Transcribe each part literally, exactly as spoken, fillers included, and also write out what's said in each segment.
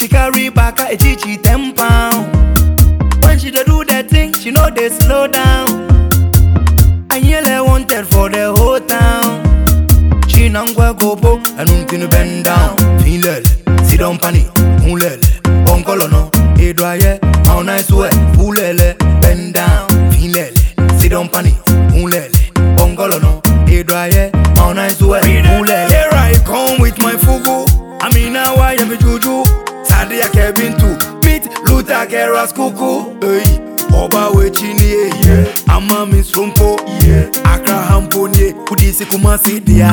She carry back a chichi ten pound. When she dey do that thing, she know they slow down. And yelle wanted for the whole town. She nangwa go po, and untin bend down. Feel sit down pani, mulele, bonkolo no, edwaye, how nice way, fulele, bend down. Feel sit down pani, mulele, bonkolo no, edwaye, how nice way, fulele. Here I come with my fugu. I mean now I am a juju. Sadly I can't been to beat Luther Keras kuku. Hey, Oba we chini yeah. Ama mi sompo yeah. Akra hamponye kudisi kumasi dia.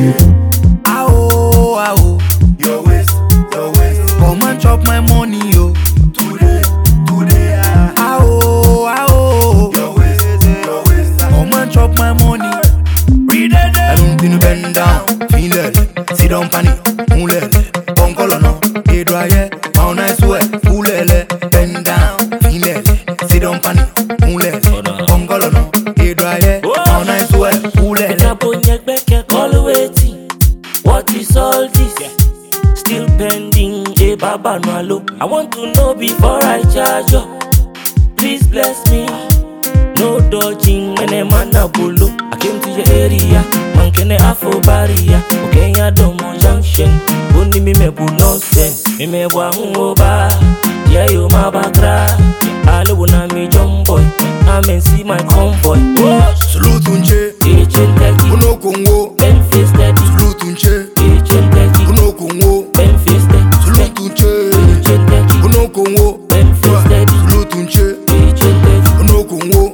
Ao ao, your waist, your waist. Come and chop my money yo. Today, today ah. Ao ao, your waist, your waist. Come and chop my money. Read it. I don't think you bend down. Feel it. Sit down pani. Mulele, bonkolo no, edwaye, how nice way, fulele, bend down, feel sit down pani, mulele, bonkolo no, edwaye, how nice way, fulele. Kaponyek beke call waiting. What is all this? Still pending, a baba no. I want to know before I charge you. Please bless me. No dodging when a man a bolo. I came to your area, man can afro barrier. Okay, I don't know junction. Only me me bu nonsense. Me me wa hungoba. Yeah, you my bakra. I know when I'm a young boy. I'm and see my convoy. Salute unche, Agent Teki. uno Congo. Memphis Steady. Salute unche, Agent Teki. uno Congo. Memphis Steady. Salute unche, Agent Teki. uno Congo. Memphis Steady. Salute unche, Agent Teki. uno Congo.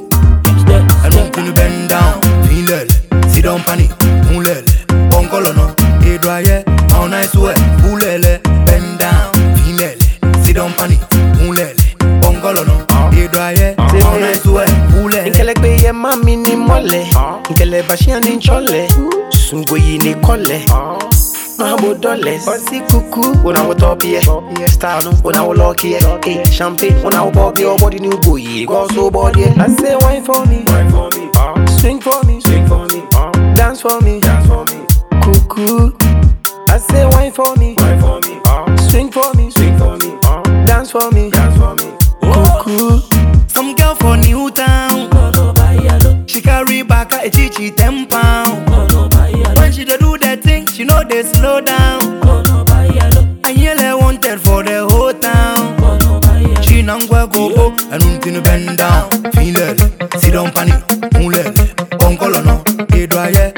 I don't think you bend down, feel it. Sit down pani, mulele, bonkolo no, edwaye, how nice way, fulele, bend down, feel it. Sit down pani, mulele, bonkolo no, edwaye, how nice way, fulele. Nkele gbe ye mami ni mole, nkele bashian ni chole, sungo yi ni kole. Mahabo dollars, Osi kuku, when I was top here, style no, when I was lucky, eh, champagne, when I was bobby, or body new boy, go so body. I say wine for me, wine for me, swing for me, swing for me, dance for me, dance for me, cuckoo. I say wine for me, wine for me, swing for me, swing for me, dance for me, dance for me, cuckoo. Some girl for New Town, she carry back a chichi ten pound. When she dey do that thing, she know they slow down. And yelle wanted for the whole town. She nangwa go po, and untin bend down. Feel it, sit down pani, mulele, bonkolo no, edwaye,